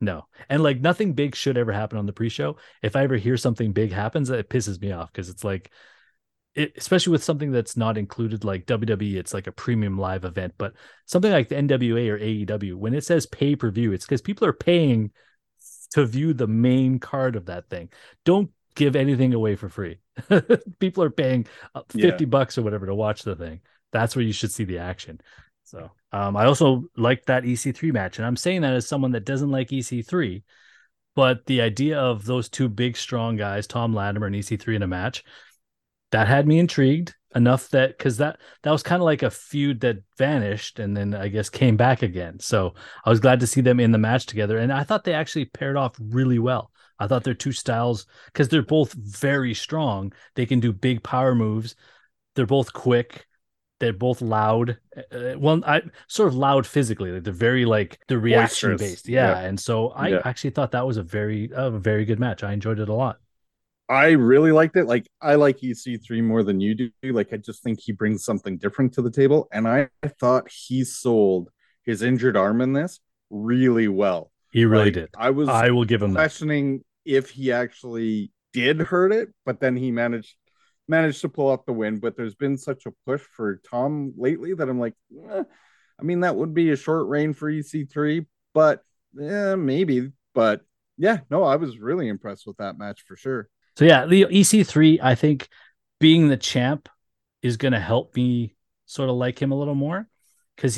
No. And like nothing big should ever happen on the pre-show. If I ever hear something big happens, it pisses me off because it's like especially with something that's not included like WWE, it's like a premium live event, but something like the NWA or AEW, when it says pay-per-view, it's because people are paying to view the main card of that thing. Don't give anything away for free. People are paying $50 or whatever to watch the thing. That's where you should see the action. So I also like that EC3 match, and I'm saying that as someone that doesn't like EC3, but the idea of those two big strong guys, Tom Latimer and EC3 in a match, that had me intrigued enough that because that was kind of like a feud that vanished and then I guess came back again. So I was glad to see them in the match together, and I thought they actually paired off really well. I thought their two styles, because they're both very strong, they can do big power moves. They're both quick. They're both loud. I sort of loud physically. Like they're very like the reaction based. Yeah. And so I actually thought that was a very good match. I enjoyed it a lot. I really liked it. Like I like EC3 more than you do. Like I just think he brings something different to the table. And I thought he sold his injured arm in this really well. He really did. I will give him questioning if he actually did hurt it, but then he managed to pull off the win. But there's been such a push for Tom lately that I'm like, I mean, that would be a short reign for EC3, but maybe. But yeah, no, I was really impressed with that match for sure. So yeah, the EC3, I think being the champ is going to help me sort of like him a little more because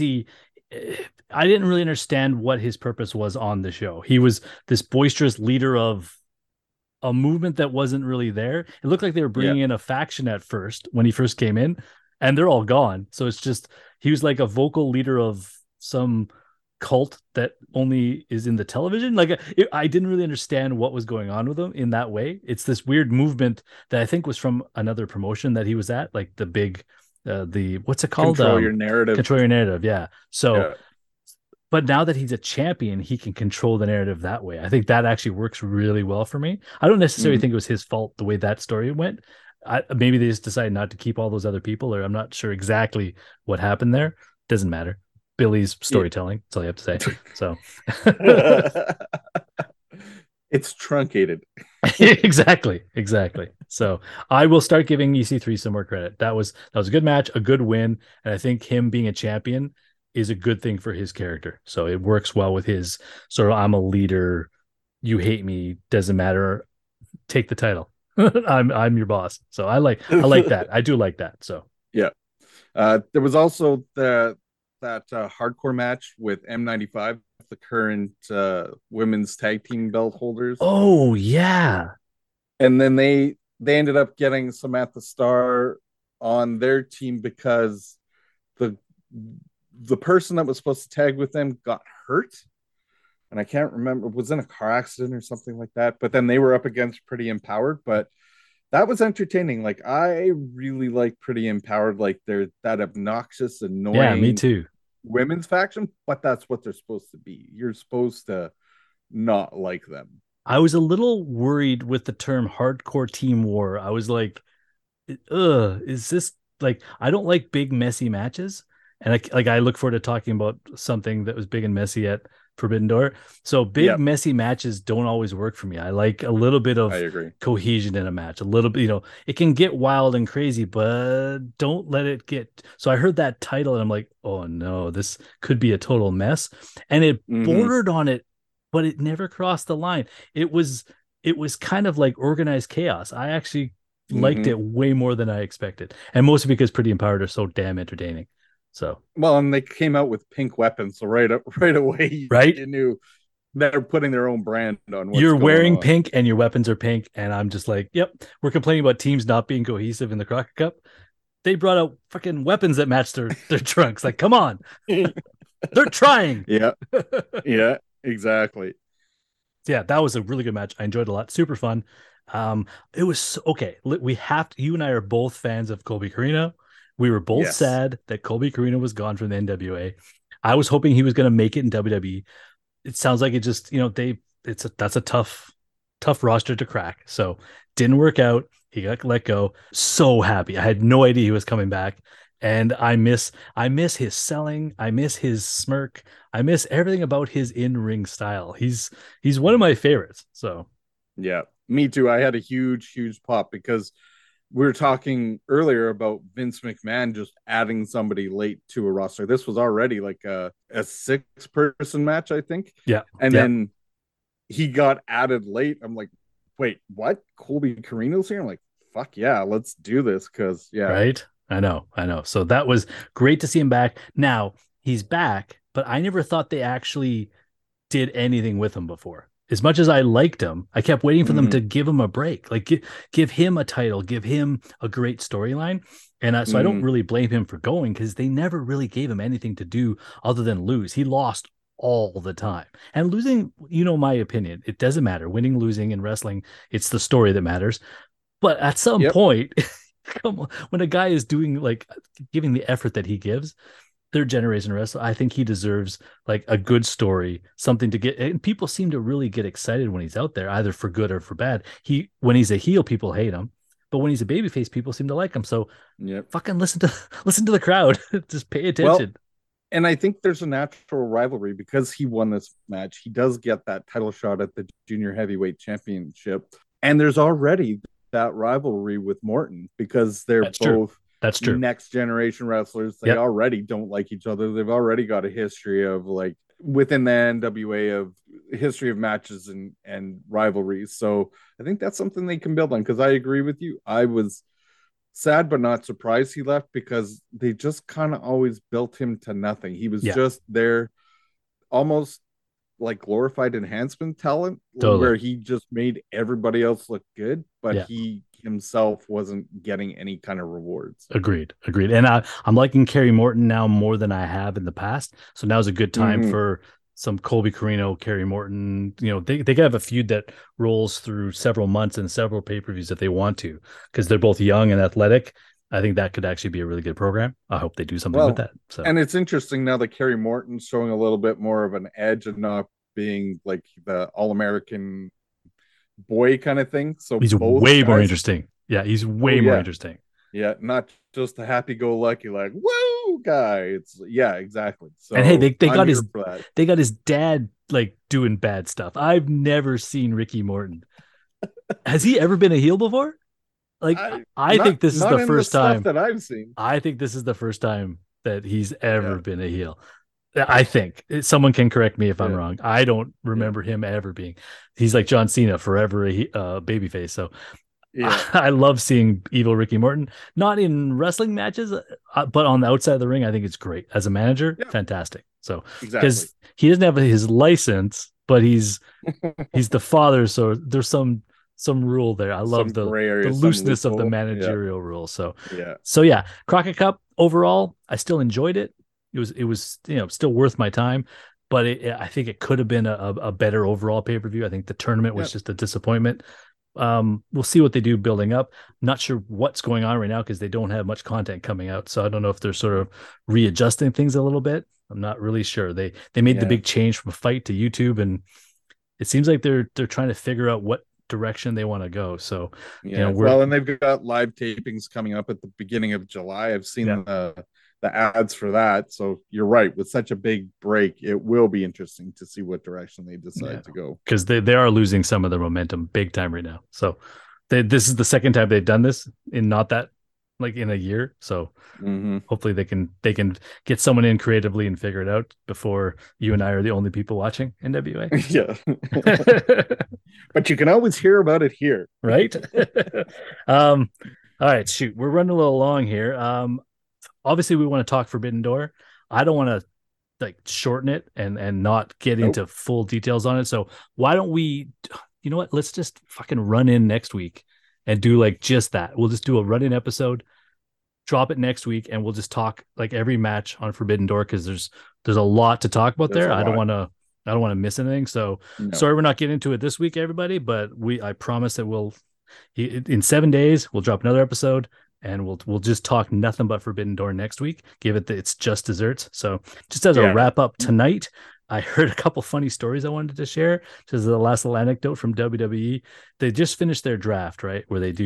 I didn't really understand what his purpose was on the show. He was this boisterous leader of a movement that wasn't really there. It looked like they were bringing in a faction at first when he first came in, and they're all gone. So it's just, he was like a vocal leader of some cult that only is in the television. Like I didn't really understand what was going on with him in that way. It's this weird movement that I think was from another promotion that he was at, like the big, what's it called? Control Your Narrative. Control Your Narrative. Yeah. So, but now that he's a champion, he can control the narrative that way. I think that actually works really well for me. I don't necessarily think it was his fault the way that story went. Maybe they just decided not to keep all those other people, or I'm not sure exactly what happened there. Doesn't matter. Billy's storytelling. That's all you have to say. So it's truncated. Exactly. So I will start giving EC3 some more credit. That was a good match, a good win, and I think him being a champion is a good thing for his character. So it works well with his sort of, I'm a leader, you hate me, doesn't matter, take the title. I'm your boss. So I like that. I do like that. So yeah. There was also that hardcore match with M95, the current women's tag team belt holders. Oh yeah. And then they ended up getting Samantha Starr on their team because the person that was supposed to tag with them got hurt. And I can't remember, it was in a car accident or something like that. But then they were up against Pretty Empowered. But that was entertaining. Like I really like Pretty Empowered. Like they're that obnoxious, annoying. Yeah, me too. Women's faction, but that's what they're supposed to be. You're supposed to not like them. I was a little worried with the term hardcore team war. I was like, is this like, I don't like big messy matches. And I look forward to talking about something that was big and messy at Forbidden Door. So big messy matches don't always work for me. I like a little bit of cohesion in a match. A little bit, it can get wild and crazy, but don't let it get. So I heard that title and I'm like, oh no, this could be a total mess. And it bordered on it, but it never crossed the line. It was kind of like organized chaos. I actually liked it way more than I expected. And mostly because Pretty Empowered are so damn entertaining. So well, and they came out with pink weapons, so right away, you knew they're putting their own brand on. What's You're wearing pink, and your weapons are pink, and I'm just like, yep. We're complaining about teams not being cohesive in the Crockett Cup. They brought out fucking weapons that match their trunks. Like, come on, they're trying. Yeah, exactly. Yeah, that was a really good match. I enjoyed it a lot. Super fun. It was okay. We have to. You and I are both fans of Colby Corino. We were both sad that Colby Corino was gone from the NWA. I was hoping he was going to make it in WWE. It sounds like it just, that's a tough roster to crack. So didn't work out. He got let go. So happy. I had no idea he was coming back. And I miss his selling. I miss his smirk. I miss everything about his in-ring style. He's one of my favorites. So Yeah, me too. I had a huge pop because we were talking earlier about Vince McMahon just adding somebody late to a roster. This was already like a 6-person match, I think. yeah, And yeah, then he got added late. I'm like, wait, what? Colby Carino's here? I'm like, fuck yeah, let's do this. Cause yeah. right. I know. So that was great to see him back. Now he's back, but I never thought they actually did anything with him before. As much as I liked him, I kept waiting for them to give him a break, like give him a title, give him a great storyline. And so I don't really blame him for going because they never really gave him anything to do other than lose. He lost all the time. And losing, my opinion, it doesn't matter. Winning, losing in wrestling, it's the story that matters. But at some point, come on, when a guy is doing like giving the effort that he gives, third generation wrestler, I think he deserves like a good story, something to get. And people seem to really get excited when he's out there, either for good or for bad. When he's a heel, people hate him, but when he's a babyface, people seem to like him. So fucking listen to the crowd. Just pay attention. Well, and I think there's a natural rivalry because he won this match. He does get that title shot at the junior heavyweight championship, and there's already that rivalry with Morton because they're both That's true. Next generation wrestlers. They already don't like each other. They've already got a history of like within the NWA of history of matches and rivalries. So I think that's something they can build on because I agree with you. I was sad but not surprised he left because they just kind of always built him to nothing. He was just there almost like glorified enhancement talent where he just made everybody else look good, but he himself wasn't getting any kind of rewards. Agreed. And I'm liking Kerry Morton now more than I have in the past. So now's a good time for some Colby Corino, Kerry Morton. They can have a feud that rolls through several months and several pay-per-views if they want to, because they're both young and athletic. I think that could actually be a really good program. I hope they do something with that. So, and it's interesting now that Kerry Morton's showing a little bit more of an edge and not being like the all-American boy kind of thing. So he's way more interesting. Yeah, he's way more interesting. Yeah, not just a happy-go-lucky like whoa guy. It's exactly. So and hey, they got his dad like doing bad stuff. I've never seen Ricky Morton. Has he ever been a heel before? Like I think this is the first time that I've seen. I think this is the first time that he's ever been a heel. I think someone can correct me if I'm wrong. I don't remember him ever being. He's like John Cena, forever a babyface. So I love seeing evil Ricky Morton, not in wrestling matches, but on the outside of the ring. I think it's great as a manager. Fantastic. So because he doesn't have his license, but he's the father. So there's some rule there. I love the looseness of the managerial rule. So Crockett Cup overall, I still enjoyed it. It was still worth my time, but I think it could have been a better overall pay-per-view. I think the tournament was just a disappointment. We'll see what they do building up. Not sure what's going on right now because they don't have much content coming out. So I don't know if they're sort of readjusting things a little bit. I'm not really sure. They made the big change from Fight to YouTube, and it seems like they're trying to figure out what direction they want to go. So and they've got live tapings coming up at the beginning of July. I've seen the ads for that. So you're right. With such a big break, it will be interesting to see what direction they decide to go. Because they are losing some of their momentum big time right now. So this is the second time they've done this in not that like in a year. So hopefully they can get someone in creatively and figure it out before you and I are the only people watching NWA. But you can always hear about it here. Right. All right, shoot. We're running a little long here. Obviously we want to talk Forbidden Door. I don't want to like shorten it and not get into full details on it. So why don't we, you know what? Let's just fucking run in next week and do like just that. We'll just do a run-in episode, drop it next week, and we'll just talk like every match on Forbidden Door because there's a lot to talk about there. I don't want to miss anything. So sorry we're not getting into it this week, everybody, but I promise that in 7 days we'll drop another episode. And we'll just talk nothing but Forbidden Door next week. Give it it's just desserts. So just as a wrap up tonight, I heard a couple funny stories I wanted to share. Just as the last little anecdote from WWE. They just finished their draft, right? Where they do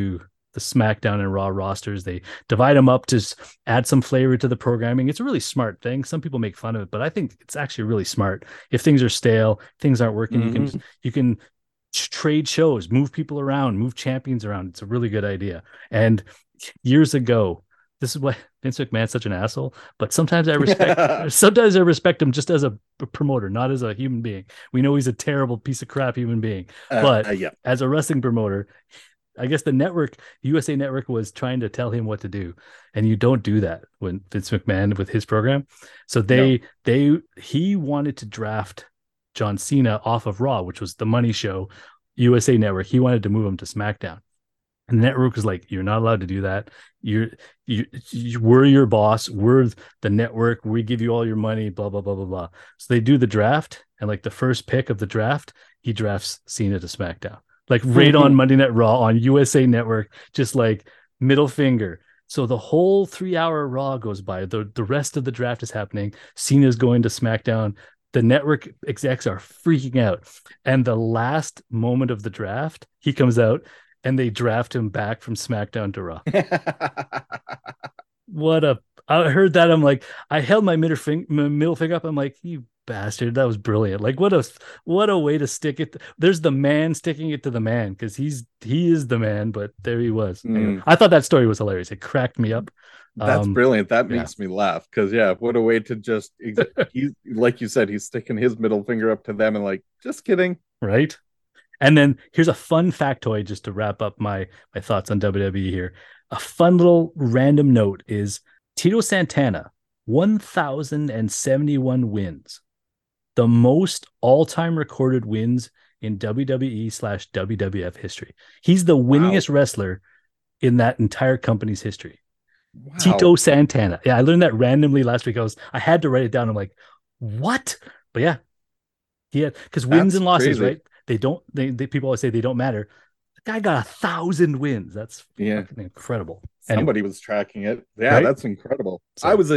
the SmackDown and Raw rosters. They divide them up to add some flavor to the programming. It's a really smart thing. Some people make fun of it, but I think it's actually really smart. If things are stale, things aren't working, you can trade shows, move people around, move champions around. It's a really good idea. And years ago, this is why Vince McMahon's such an asshole, but sometimes I respect him just as a promoter, not as a human being. We know he's a terrible piece of crap human being, but as a wrestling promoter, I guess the network, USA Network, was trying to tell him what to do, and you don't do that when Vince McMahon with his program. So he wanted to draft John Cena off of Raw, which was the money show, USA Network. He wanted to move him to SmackDown. And the network was like, "You're not allowed to do that. We're your boss. We're the network. We give you all your money, blah, blah, blah, blah, blah." So they do the draft. And like the first pick of the draft, he drafts Cena to SmackDown. Like right on Monday Night Raw on USA Network, just like middle finger. So the whole 3-hour Raw goes by. The rest of the draft is happening. Cena's going to SmackDown. The network execs are freaking out. And the last moment of the draft, he comes out and they draft him back from SmackDown to Raw. I heard that. I'm like, I held my middle finger up. I'm like, you bastard. That was brilliant. Like what a way to stick it. There's the man sticking it to the man, because he is the man, but there he was. Anyway, I thought that story was hilarious. It cracked me up. That's brilliant. That makes me laugh, because what a way to just he's like you said, he's sticking his middle finger up to them and like, just kidding. Right. And then here's a fun factoid just to wrap up my thoughts on WWE here. A fun little random note is Tito Santana, 1,071 wins. The most all-time recorded wins in WWE/WWF history. He's the winningest wrestler in that entire company's history. Wow. Tito Santana. Yeah, I learned that randomly last week. I had to write it down. I'm like, what? But yeah, he had, because wins and losses, right? People always say they don't matter. The guy got 1,000 wins. That's incredible. Somebody was tracking it. Yeah, right? That's incredible. So, I was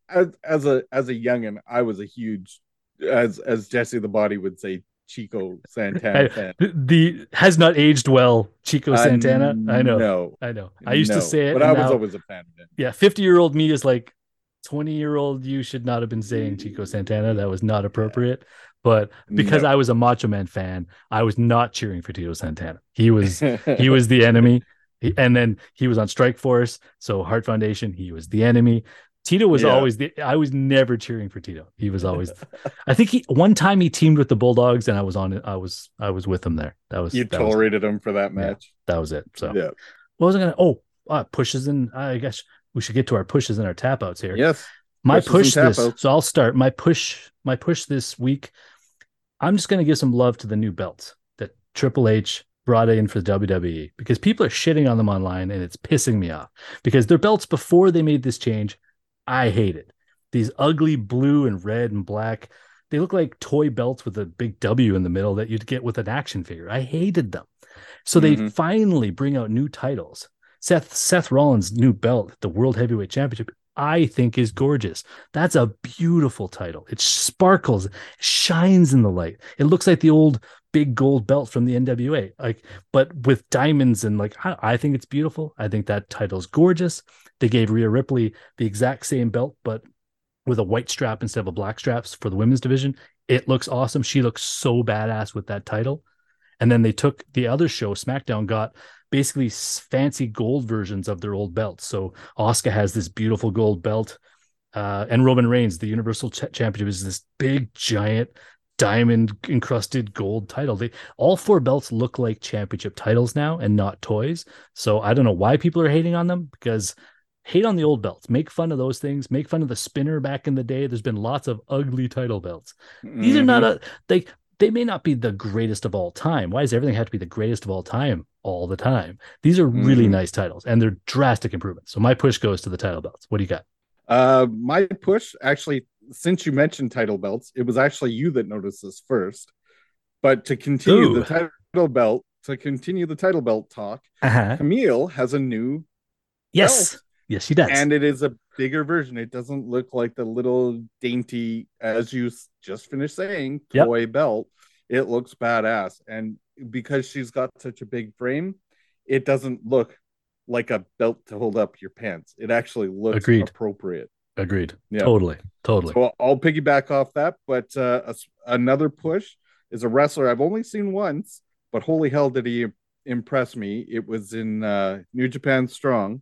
as a youngin, I was a huge, as Jesse the Body would say, Chico Santana fan. Has not aged well, Chico Santana. I know. I used to say it, but I was always a fan of it. Yeah, 50-year-old me is like, 20-year-old you should not have been saying Chico Santana. That was not appropriate. But because I was a Macho Man fan, I was not cheering for Tito Santana. He was the enemy. And then he was on Strike Force, so Heart Foundation, he was the enemy. Tito was always I was never cheering for Tito. He was always I think one time he teamed with the Bulldogs, and I was on it. I was with him there. Tolerated him for that match. Yeah, that was it. So what was I gonna pushes, and I guess we should get to our pushes and our tap outs here. Yes. My push this, so I'll start. My push this week, I'm just going to give some love to the new belts that Triple H brought in for the WWE, because people are shitting on them online, and it's pissing me off, because their belts before they made this change, I hated. These ugly blue and red and black, they look like toy belts with a big W in the middle that you'd get with an action figure. I hated them. So they finally bring out new titles. Seth Rollins' new belt, the World Heavyweight Championship, I think is gorgeous. That's a beautiful title. It sparkles, shines in the light. It looks like the old big gold belt from the NWA, but with diamonds, and I think it's beautiful. I think that title's gorgeous. They gave Rhea Ripley the exact same belt, but with a white strap instead of a black straps for the women's division. It looks awesome. She looks so badass with that title. And then they took the other show, SmackDown, got basically fancy gold versions of their old belts. So Asuka has this beautiful gold belt, and Roman Reigns, the Universal Championship, is this big, giant, diamond-encrusted gold title. All 4 belts look like championship titles now and not toys. So I don't know why people are hating on them, because hate on the old belts. Make fun of those things. Make fun of the spinner back in the day. There's been lots of ugly title belts. These are not they may not be the greatest of all time. Why does everything have to be the greatest of all time all the time? These are really nice titles, and they're drastic improvements. So my push goes to the title belts. What do you got? My push, actually, since you mentioned title belts, it was actually you that noticed this first. But to continue the title belt talk, Camille has a new belt. Yes, she does. And it is a bigger version. It doesn't look like the little dainty, as you just finished saying, toy belt. It looks badass. And because she's got such a big frame, it doesn't look like a belt to hold up your pants. It actually looks Agreed. appropriate. Agreed. Yeah. Totally. So I'll piggyback off that. But another push is a wrestler I've only seen once, but holy hell did he impress me. It was in New Japan Strong,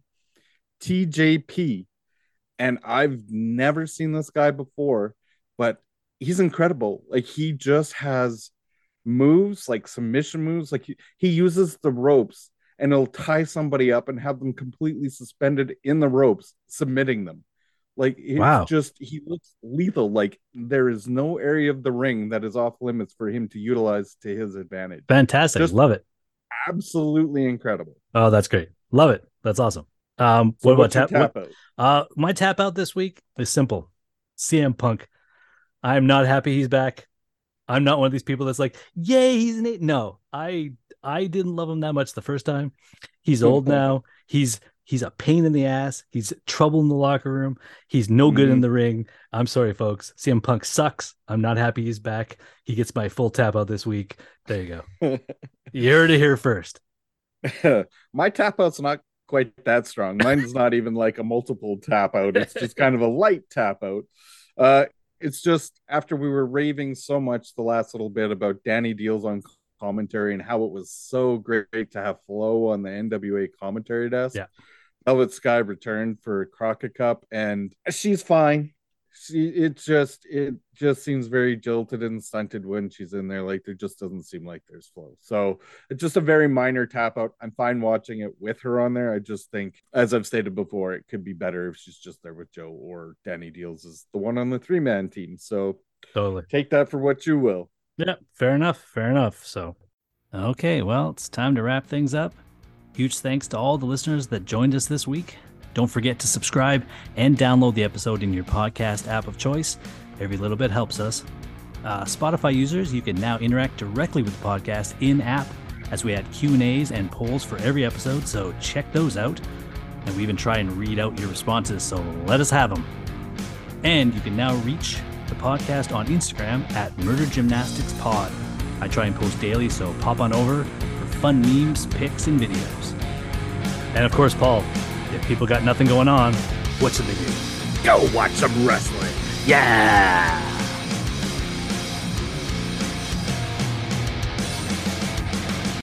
TJP. And I've never seen this guy before, but he's incredible. Like, he just has moves, like submission moves. Like, he uses the ropes and he'll tie somebody up and have them completely suspended in the ropes, submitting them. Like, it's Wow. just, he looks lethal. Like, there is no area of the ring that is off limits for him to utilize to his advantage. Fantastic. Just love it. Absolutely incredible. Oh, that's great. Love it. That's awesome. So what about what's your tap tap out? My tap out this week is simple. CM Punk. I'm not happy he's back. I'm not one of these people that's like, yay, he's an eight. No, I didn't love him that much the first time. He's old now. He's a pain in the ass. He's trouble in the locker room. He's no good in the ring. I'm sorry, folks. CM Punk sucks. I'm not happy he's back. He gets my full tap out this week. There you go. You heard it here first. My tap out's not quite that strong. Mine's not even like a multiple tap out. It's just kind of a light tap out. It's just after we were raving so much the last little bit about Danny Deals on commentary and how it was so great to have Flo on the NWA commentary desk. Yeah. Velvet Sky returned for Crockett Cup, and she's fine. It just seems very jilted and stunted when she's in there. Like, there just doesn't seem like there's flow. So it's just a very minor tap out. I'm fine watching it with her on there. I just think, as I've stated before, it could be better if she's just there with Joe, or Danny Deals is the one on the 3-man team. So totally take that for what you will. Yeah, fair enough. So, okay, well, it's time to wrap things up. Huge thanks to all the listeners that joined us this week. Don't forget to subscribe and download the episode in your podcast app of choice. Every little bit helps us. Spotify users, you can now interact directly with the podcast in-app as we add Q&As and polls for every episode, so check those out. And we even try and read out your responses, so let us have them. And you can now reach the podcast on Instagram at Murder Gymnastics Pod. I try and post daily, so pop on over for fun memes, pics, and videos. And of course, Paul, if people got nothing going on, what should they do? Go watch some wrestling. Yeah!